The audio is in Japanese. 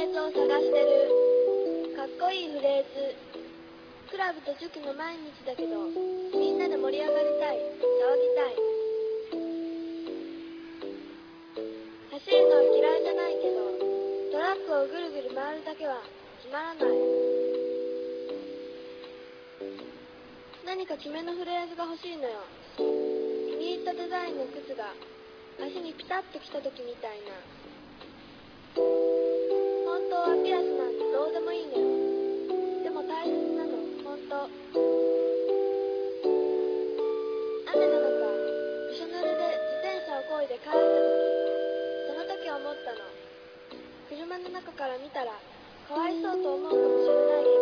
レーズを探してる。かっこいいフレーズ。クラブと塾の毎日だけど、みんなで盛り上がりたい、騒ぎたい。走るのは嫌いじゃないけど、トラックをぐるぐる回るだけはつまらない。何か決めのフレーズが欲しいのよ。気に入ったデザインの靴が足にピタッときた時みたいな。本当はピアスなんてどうでもいいのよ。でも大切なの、本当。雨の中、びしょ濡れで自転車を漕いで帰った時、その時思ったの。車の中から見たらかわいそうと思うかもしれないけど、